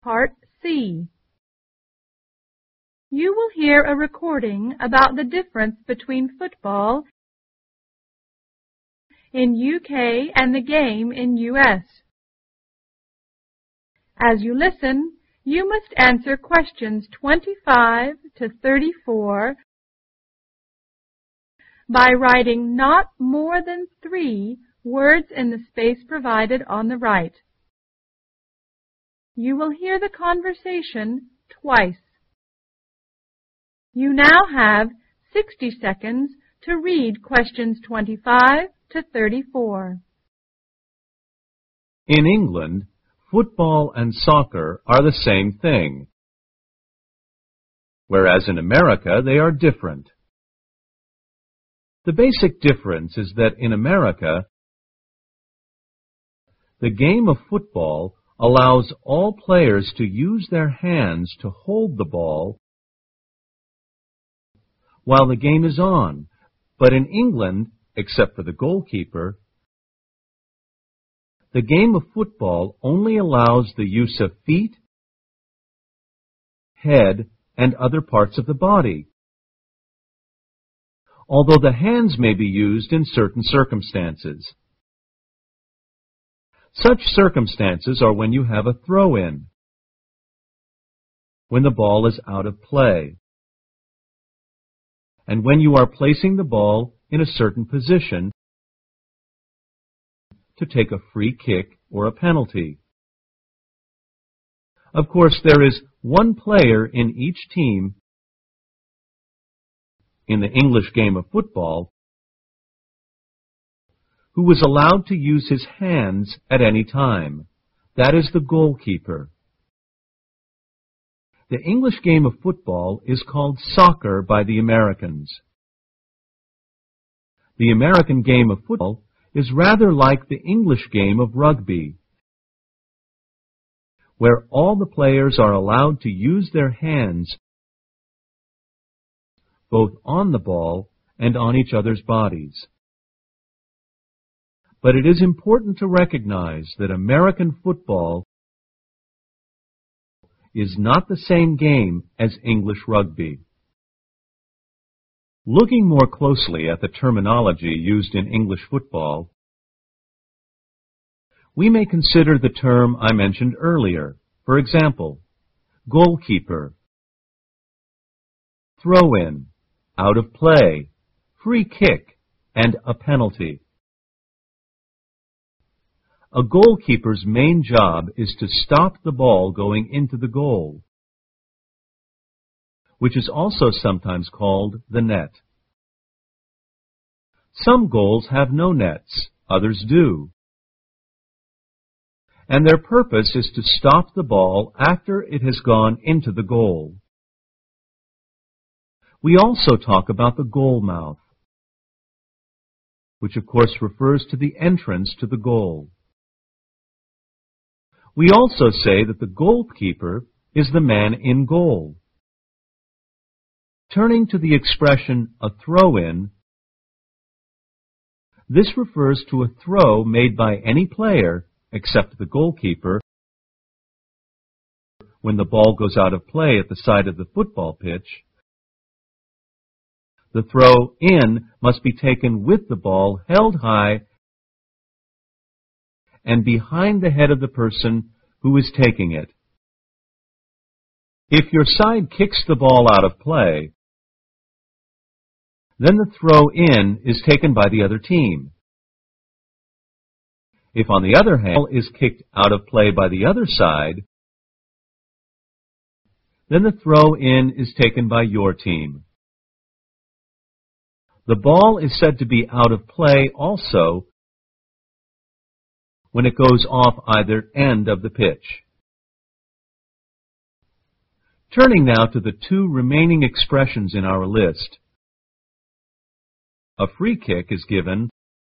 Part C. You will hear a recording about the difference between football in UK and the game in US. As you listen, you must answer questions 25 to 34 by writing not more than 3 words in the space provided on the right. You will hear the conversation twice. You now have 60 seconds to read questions 25 to 34. In England, football and soccer are the same thing, whereas in America they are different. The basic difference is that in America, the game of football allows all players to use their hands to hold the ball while the game is on, but in England, except for the goalkeeper, the game of football only allows the use of feet, head, and other parts of the body, although the hands may be used in certain circumstances. Such circumstances are when you have a throw-in, when the ball is out of play, and when you are placing the ball in a certain position to take a free kick or a penalty. Of course, there is one player in each team in the English game of football who was allowed to use his hands at any time. That is the goalkeeper. The English game of football is called soccer by the Americans. The American game of football is rather like the English game of rugby, where all the players are allowed to use their hands both on the ball and on each other's bodies. But it is important to recognize that American football is not the same game as English rugby. Looking more closely at the terminology used in English football, we may consider the term I mentioned earlier. For example, goalkeeper, throw-in, out of play, free kick, and a penalty. A goalkeeper's main job is to stop the ball going into the goal, which is also sometimes called the net. Some goals have no nets, others do, and their purpose is to stop the ball after it has gone into the goal. We also talk about the goal mouth, which of course refers to the entrance to the goal. We also say that the goalkeeper is the man in goal. Turning to the expression a throw-in, this refers to a throw made by any player, except the goalkeeper, when the ball goes out of play at the side of the football pitch. The throw-in must be taken with the ball held high and behind the head of the person who is taking it. If your side kicks the ball out of play, then the throw-in is taken by the other team. If, on the other hand, the ball is kicked out of play by the other side, then the throw-in is taken by your team. The ball is said to be out of play also when it goes off either end of the pitch. Turning now to the 2 remaining expressions in our list. A free kick is given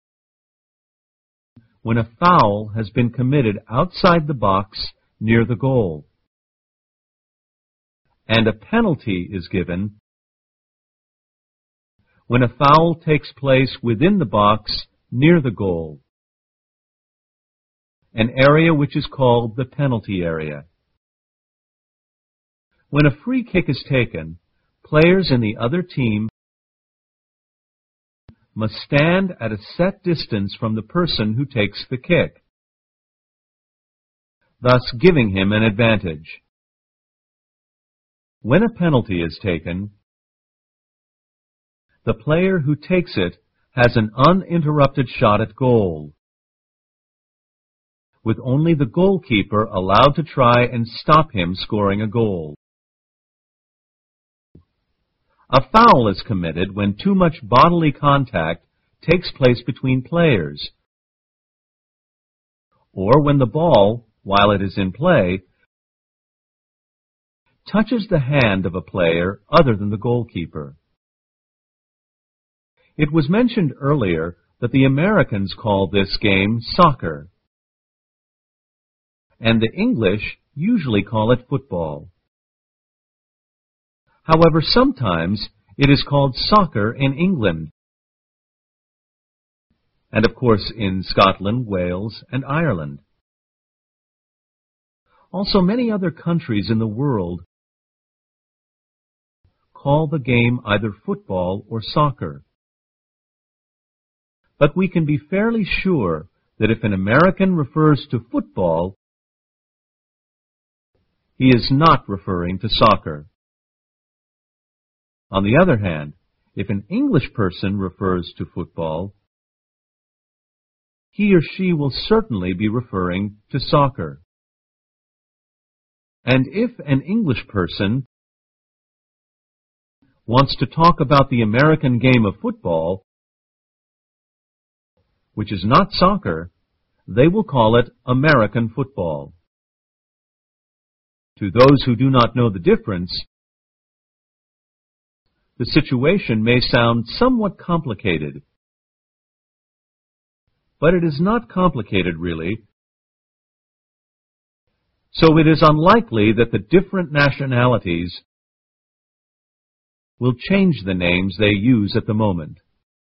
when a foul has been committed outside the box near the goal, and a penalty is given when a foul takes place within the box near the goal, an area which is called the penalty area. When a free kick is taken, players in the other team must stand at a set distance from the person who takes the kick, thus giving him an advantage. When a penalty is taken, the player who takes it has an uninterrupted shot at goal, with only the goalkeeper allowed to try and stop him scoring a goal. A foul is committed when too much bodily contact takes place between players, or when the ball, while it is in play, touches the hand of a player other than the goalkeeper. It was mentioned earlier that the Americans call this game soccer, and the English usually call it football. However, sometimes it is called soccer in England, and of course in Scotland, Wales, and Ireland. Also, many other countries in the world call the game either football or soccer. But we can be fairly sure that if an American refers to football, he is not referring to soccer. On the other hand, if an English person refers to football, he or she will certainly be referring to soccer. And if an English person wants to talk about the American game of football, which is not soccer, they will call it American football. To those who do not know the difference, the situation may sound somewhat complicated, but it is not complicated really, so it is unlikely that the different nationalities will change the names they use at the moment.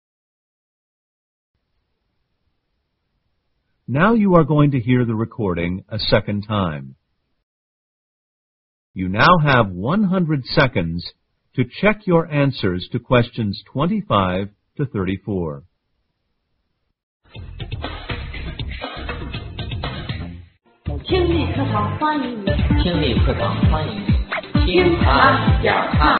Now you are going to hear the recording a second time. You now have 100 seconds to check your answers to questions 25 to 34. 听力课堂欢迎你，听力课堂欢迎你，听他讲他。